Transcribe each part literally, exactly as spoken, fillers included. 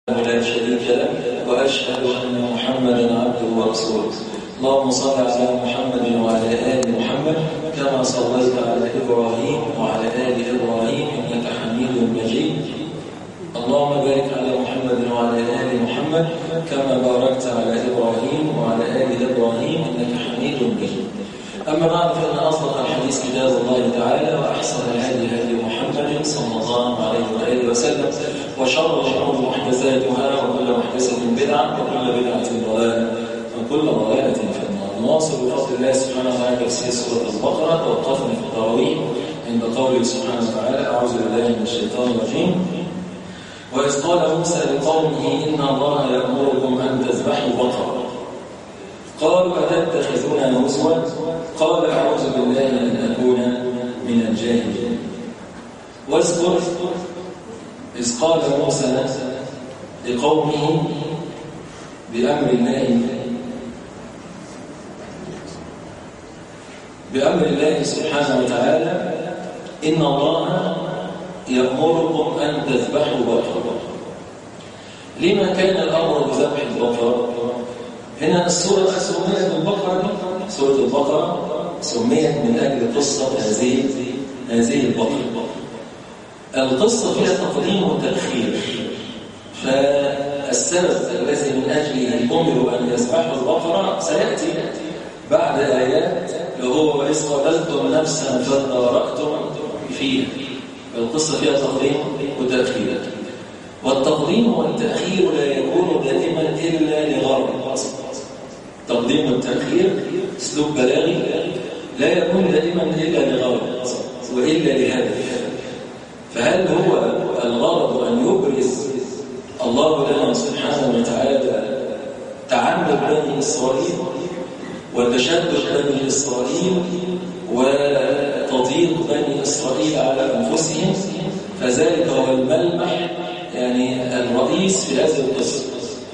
لا شريك له وأشهد أن محمدا عبده ورسوله. اللهم صل على محمد وعلى آل محمد كما صليت على إبراهيم وعلى آل إبراهيم إنك حميد مجيد. اللهم بارك على محمد وعلى آل محمد كما باركت على إبراهيم وعلى آل إبراهيم إنك حميد مجيد. أما بعد فإن أصدق الحديث كتاب الله تعالى وأحسن الهدي هدي محمد صلى الله عليه وآله وسلم وشر الأمور محدثاتها وكل محدثة بدعة وكل بدعة ضلالة وكل ضلالة في النار. نواصل بفضل الله سبحانه وتعالى تفسير سورة البقرة ووقفنا في التراويح عند قوله سبحانه وتعالى: أعوذ بالله من الشيطان الرجيم. وإذ قال موسى لقومه إن الله يأمركم أن تذبحوا بقرة قالوا أتتخذنا هزوا قال أعوذ بالله أن أكون من الجاهلين. واذكر إذ قال موسى لقومه بأمر الله بأمر الله سبحانه وتعالى إن الله يأمركم أن تذبحوا بقرة. لما كان الأمر بذبح البقرة؟ هنا السورة سميت البقرة سورة البقرة سميت من أجل قصة هذه هذه البقرة. القصة فيها تقديم وتأخير، فالسبب الذي من أجله أمروا أن يذبحوا البقرة سيأتي بعد آيات وهو وإذ قتلتم نفسا فادارأتم فيها. القصة فيها تقديم وتأخير، والتقديم والتأخير لا يكون دائما إلا لغرض. تقديم والتأخير أسلوب بلاغي لا يكون دائما إلا لغرض وإلا لهدف. فهل هو الغرض أن يبرز الله لنا سبحانه وتعالى تعمد بني إسرائيل وتشدد بني إسرائيل وتضييق بني إسرائيل على أنفسهم؟ فذلك هو الملمح يعني الرئيس في هذه القصة.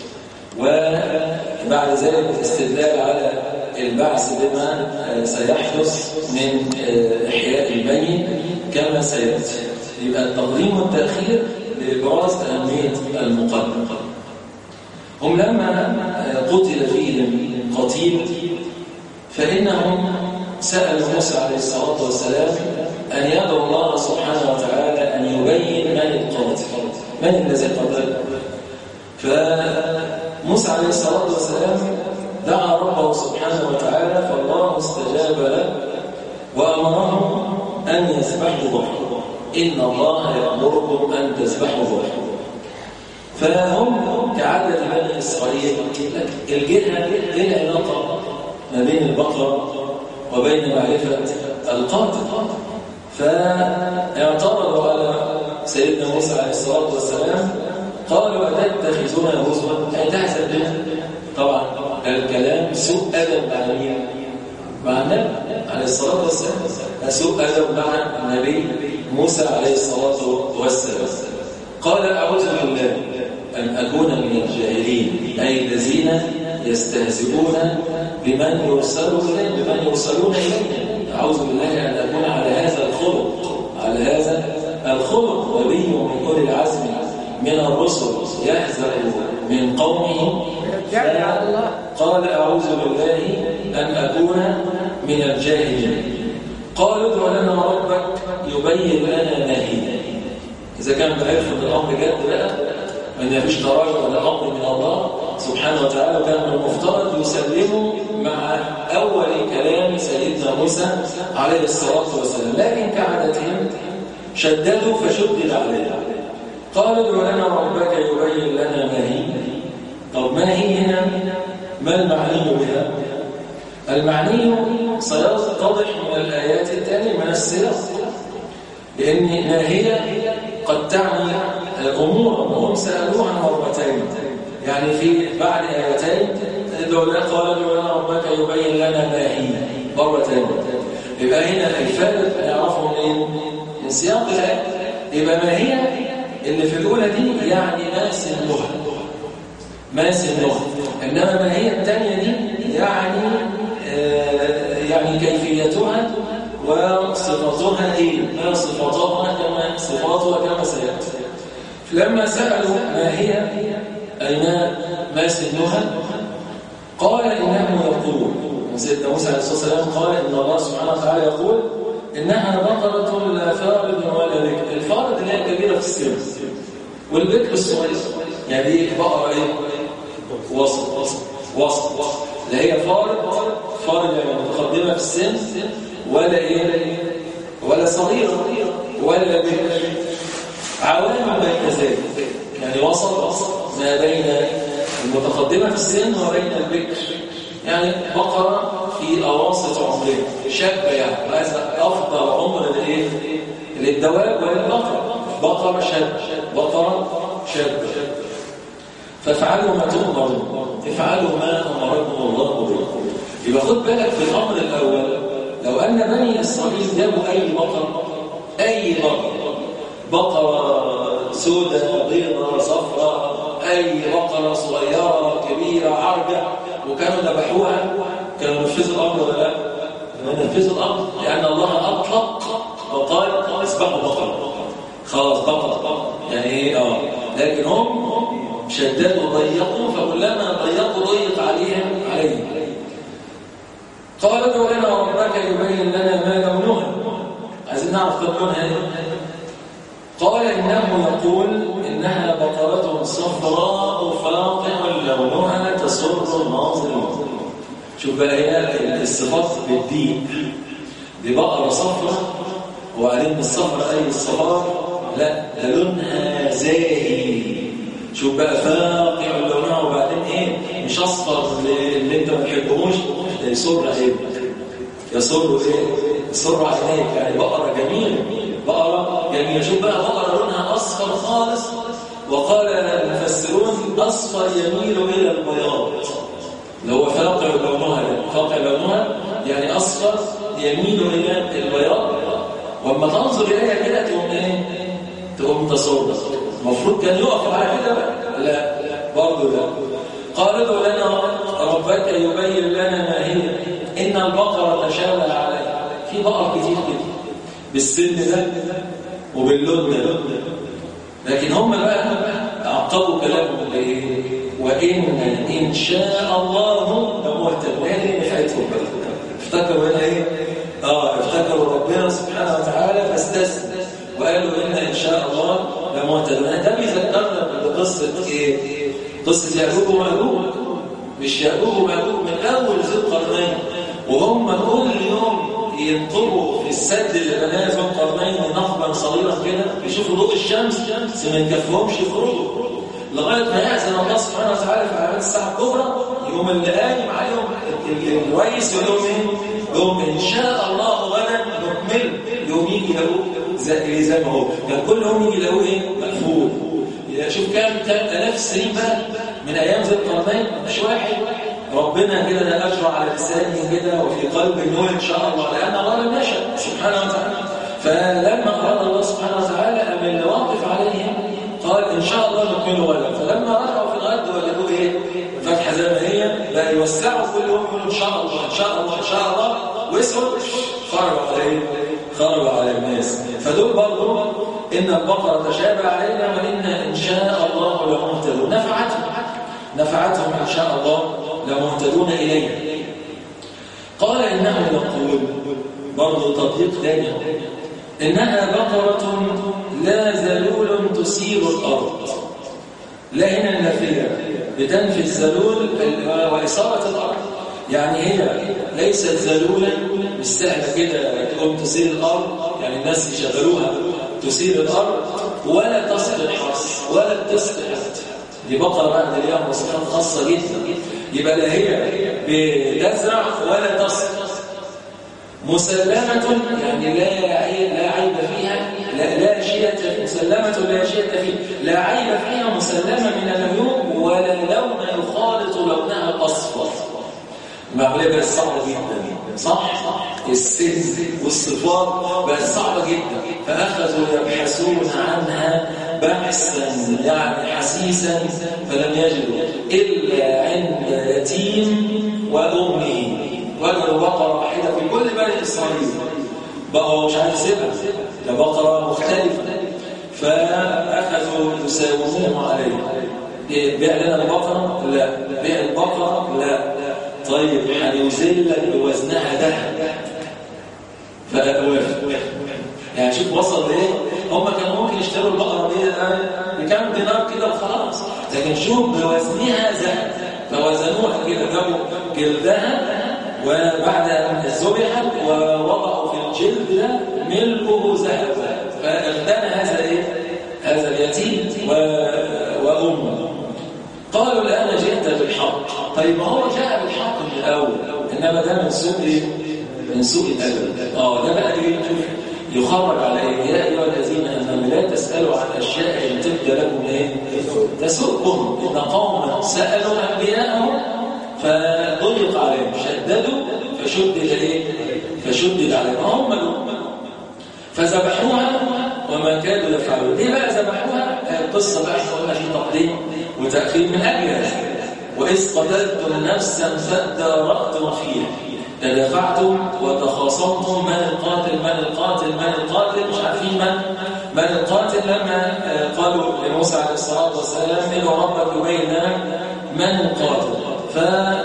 وبعد ذلك الاستدلال على البعث بما سيحدث من إحياء الميت كما سيأتي. يبقى التقديم والتأخير لإبراز أهمية المقدم. هم لما قتل فيهم قتيل فإنهم سألوا موسى عليه الصلاة والسلام أن يدعو الله سبحانه وتعالى أن يبين من القاتل، من الذي قتله. فموسى عليه الصلاة والسلام دعا ربه سبحانه وتعالى فالله استجاب له وأمرهم أن يذبحوا بقرة. إن الله يأمركم أن تذبحوا بقرة. فهم كعادة بني إسرائيل الجهة للعلاقة ما بين البقرة وبين معرفة القاتل، فاعترضوا على سيدنا موسى عليه الصلاة والسلام قالوا أتتخذون هزوا أي تحزن بنا. طبعا الكلام سوء أدب مع مين؟ مع النبي عليه الصلاة والسلام، سوء أدب مع النبي موسى عليه الصلاة والسلام. قال أعوذ بالله أن أكون من الجاهلين أي الذين يستهزئون بمن يرسلون إليه بمن يرسلون إليه. أعوذ بالله أن أكون على هذا الخلق على هذا الخلق نبي من أولي العزم من الرسل يهزأ من قومه. قال أعوذ بالله أن أكون من الجاهلين. قالوا ادع لنا ربك يبين لنا ما هي. إذا كان بيرفض الأمر جد بقى ما فيش تراجع ولا أمر من الله سبحانه وتعالى، وكان من المفترض يسلموا مع أول كلام سيدنا موسى عليه الصلاة والسلام، لكن كعادتهم شددوا فشدد عليه. قال ادع لنا ربك يبين لنا ما هي. طب ما هي هنا؟ ما المعني بها؟ المعني سيتضح من الآيات التالية من السياق، لأن ما هي قد تعني أمورا وهم سألوها مرتين، يعني في بعد آيتين قال ادع لنا ربك يبين لنا ما هي مرتين. يبقى هنا الفارق نعرفه من من سياق الآية. يبقى ما هي اللي في الأولى دي يعني ما سنها ما سنها، إنما ما هي الثانية دي يعني آه يعني كيفيتها وصفاتها إيه؟ ما صفاتها كما صفاتها كما سيأتي. لما سألوا ما هي أي ما سنها قال إنه يقول سيدنا موسى عليه الصلاة والسلام قال إن الله سبحانه وتعالى يقول إنها بقرة لا فارض ولا بكر. الفارض اللي هي كبيرة في السن والبكر الصغير، يعني ايه بقرة ايه وسط وسط وسط لا هي فارض فارض يعني متقدمة في السن ولا ايه ولا صغيرة ولا بكر، عوام بين ذلك، يعني وسط ما بين المتقدمة في السن وبين البكر، يعني بقرة في أواسط عمرها شابة، يعني هذا أفضل عمر للإيه؟ للدواب وللبقرة، بقرة شابة بقرة شابة. فافعلوا ما تؤمرون، افعلوا ما أمركم الله به. يبقى خد بالك في الأمر الأول، لو أن بني إسرائيل جابوا أي بقرة أي بقرة بقرة سوداء بيضاء صفراء، أي بقرة صغيرة كبيرة عرجة، وكانوا ذبحوها، كانوا نفذوا الأمر ولا لا؟ كانوا نفذوا الأمر، لأن الله أطلق وقال اذبحوا بقرة، خلاص بقرة، يعني إيه؟ آه لكن هم شددوا وضيقوا، فكلما ضيقوا ضيق عليهم عليهم. قال ادع لنا ربك يبين لنا ما لونها، عايزين نعرف لونها ايه. قال إنه يقول إنها بقرة صفراء فاقع لونها تسر الناظرين. شوف بقى هنا الصفات بالدين، دي بقرة صفراء وبعدين الصفراء أي الصفار، لا ده لونها زاهي. شوف بقى فاقع لونها وبعدين إيه مش أصفر اللي أنت ما تحبهوش، ده يسر عينك، يسر إيه يسر عينيك، يعني بقرة جميلة بقرة جميلة. شوف بقى بقرة لونها أصفر خالص، وقال المفسرون أصفر يميل إلى البياض، اللي هو فاقع لونها، فاقع لونها يعني أصفر يميل إلى البياض، وأما تنظر إليها كده تقوم إيه؟ تقوم تصور. المفروض كان يقف على كده بقى، لا برضه لا. قال ادع لنا ربك يبين لنا ما هي إن البقرة تشابه عليها. في بقر كتير كده بالسن ده وباللون ده، لكن هم بقى عقبوا كلامهم بايه؟ وان ان شاء الله لمهتدون بحياتهم. افتكروا هنا ايه؟ اه افتكروا ربنا سبحانه وتعالى فاستثنوا وقالوا ان ان شاء الله لمهتدون. ده بيذكرنا بقصه ايه؟ قصه ياجوج وماجوج، مش ياجوج وماجوج من اول ذي القرنين، وهم كل يوم ينطروا في السد اللي بناه ذو القرنين نهبا صغيرا كده، يشوفوا ضوء الشمس ما يكفهمش يخرجوا لغايه ما يأذن الله سبحانه وتعالى في علامات الساعه الكبرى، يوم اللي قايم عليهم الكويس يقول ايه؟ يوم ان شاء الله غدا نكمل، يوم يجي يلاقوه زي زي ما هو، كان كل يوم يجي يلاقوه ايه؟ مقفول. شوف كام كام آلاف سنين بقى من ايام ذي القرنين، مش واحد ربنا كده ده أجرى على لسانه كده وفي قلبه نور إن شاء الله، لأن الله لم يشاء سبحانه وتعالى. فلما أراد الله سبحانه وتعالى أن يواقف عليهم قال إن شاء الله نكمل غدا، فلما رجعوا في الغد وجدوا إيه؟ فتحة زمنية بقى يوسعوا كل يوم يقولوا إن شاء الله إن شاء الله إن شاء الله، ويسعوا خرجوا على إيه؟ خرجوا على الناس. فدول برضو إن البقرة تشابه علينا وإن إن شاء الله لمهتدون. نفعتهم نفعتهم إن شاء الله لمهتدون إليه. قال إنه يقول برضو تطبيق ثاني، إنها بقرة لا ذلول تسير الأرض. لا هنا النافية بتنفي الذلول وإصابة الأرض، يعني هي ليست ذلولا مش سهلة كده تقوم تسير الأرض، يعني الناس يشغلوها تسير الأرض، ولا تسقط الحرث ولا تسقط. دي بقرة بقى اللي ليها مواصفات خاصة جدا، يبقى لا هي بتزرع ولا تسقط. مسلمة يعني لا عيب لا عيب فيها، لا لا شيء، مسلمة لا شيء فيها، لا عيب فيها، مسلمة من العيوب، ولا لون يخالط لونها الأصفر. المعمولية بقت صعبة جدا، صح؟ السن والصفات بقت صعبة جدا، فأخذوا يبحثون عنها بحثا يعني حسيسا، فلم يجدوا إلا عند يتيم وأمه. وجدوا بقرة واحدة في كل بني إسرائيل، بقوا مش عارف سبعة، ده بقرة مختلفة. فأخذوا يساوموه عليه. بيع لنا البقرة؟ لا. بيع البقرة؟ لا. طيب هنوزلك بوزنها ذهب. فوافق. يعني شوف وصل لإيه؟ هم كانوا ممكن يشتروا البقرة دي بكام دينار كده وخلاص، لكن شوف بوزنها ذهب. فوزنوها كده، جابوا جلدها وبعد أن ذبحت ووضعوا في الجلد ده ملكه ذهب. فاغتنى هذا ايه؟ هذا اليتيم وامه. قالوا الان جئت بالحق. طيب ما هو جاء بالحق من الاول، انما ده من سوء ايه؟ من سوء الادب. اه ده بقى ايه؟ يخرج على ايه؟ يا ايها الذين امنوا لا تسالوا عن اشياء ان تبدى لكم ايه؟ تسؤكم. ان قوما سالوا انبياءهم فضيق عليهم، شددوا فشدد ايه؟ فشدد عليهم. هم دول فذبحوها وما كادوا يفعلون. ليه بقى ذبحوها؟ القصه بقى قلنا في تقديم وتاخير من اجلها. واذ قتلتم نفسا فادارأتم فيها تدافعتم وتخاصمتم من القاتل من القاتل من القاتل مش عارفين من من القاتل. لما قالوا لموسى عليه الصلاه والسلام ادعوا ربك يبين لنا من القاتل، ف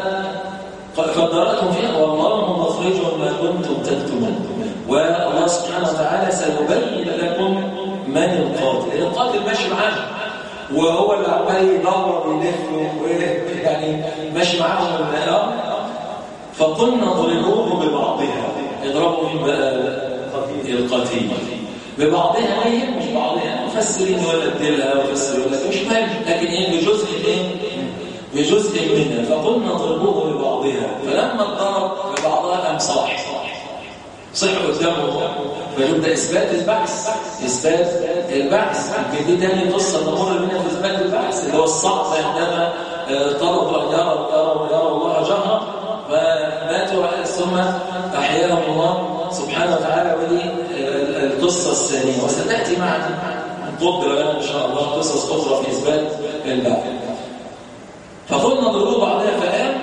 فادارأتم فيها والله مخرج ما كنتم تكتمون. والله سبحانه وتعالى سيبين لكم من القاتل. القاتل ماشي معاه وهو اللي عمال يدور ويلف ويعني ماشي معاهم الامر. فقلنا ضربوه ببعضها. اضربوا من بقى القتيل ببعضها. هي مش بعضها، مفسرين ولا اديلها وفسرين ولا مش مهم، لكن ايه؟ بجزء ايه؟ بجزء منها. فقلنا ضربوه ببعضها. فلما اتضرب ببعضها قام صاح صح قدامه. فيبدا اثبات البعث، اثبات البعث. دي تاني قصه تمر بنا في اثبات البعث، اللي هو الصعق عندما طلبوا ان يروا يروا يروا الله جهرا فماتوا ثم احياهم الله سبحانه وتعالى. ودي القصه الثانيه، وستاتي معنا قدر لنا ان شاء الله قصص اخرى في اثبات البعث. فقلنا ضربوا بعضها فقام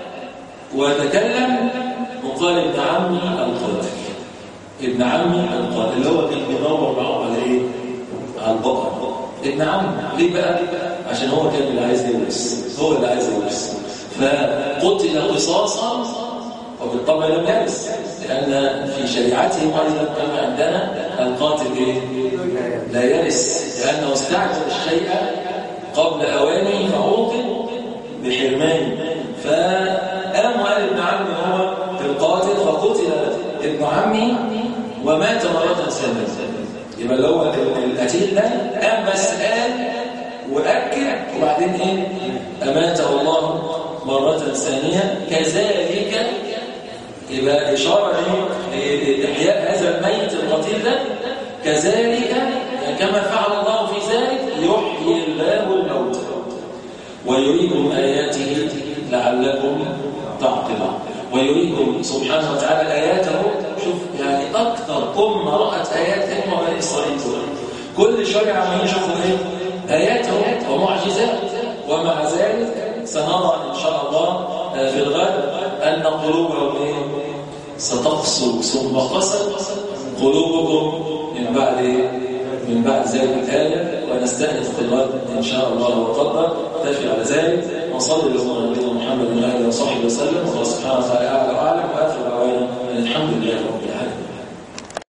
وتكلم وقال ابن عمي القاتل. ابن عمي القاتل اللي هو كان بيدور معه على ايه؟ على البقر. ابن عمي ليه بقى؟ عشان هو كان اللي عايز يورث، هو اللي عايز يورث. فقتل قصاصا وبالطبع لم يرث، لان في شريعتهم ايضا كما عندنا القاتل ايه؟ لا يرث، لانه استعجل الشيء قبل اوانه فعوقب بحرمانه. فقام وقال ابن عمي هو القاتل، فقتل ابن عمي ومات مرة ثانية. يبقى اللي هو القتيل ده قام بس قال وأكد وبعدين ايه؟ أماته الله مرة ثانية. كذلك يبقى إشارة لإحياء هذا الميت القتيل ده. كذلك يعني كما فعل الله في ذلك يحيي الله الموتى ويريكم آياته لعلكم تعقلون. ويريكم سبحانه وتعالى آياته. شوف يعني أكثر أمة رأت آيات أمة بني إسرائيل. كل شوية عم يشوفوا إيه؟ آياته ومعجزات. ومع ذلك سنرى إن شاء الله في الغد أن قلوبهم إيه؟ ستقسو ثم قست قلوبكم من بعد من بعد ذلك الآية. ونستأنف في الغد إن شاء الله وقدر. تفي على ذلك وصلي لله محمد وآله وصحبه وسلم. والله سبحانه وتعالى أعلى وأعلم. وآخر دعوانا الحمد لله.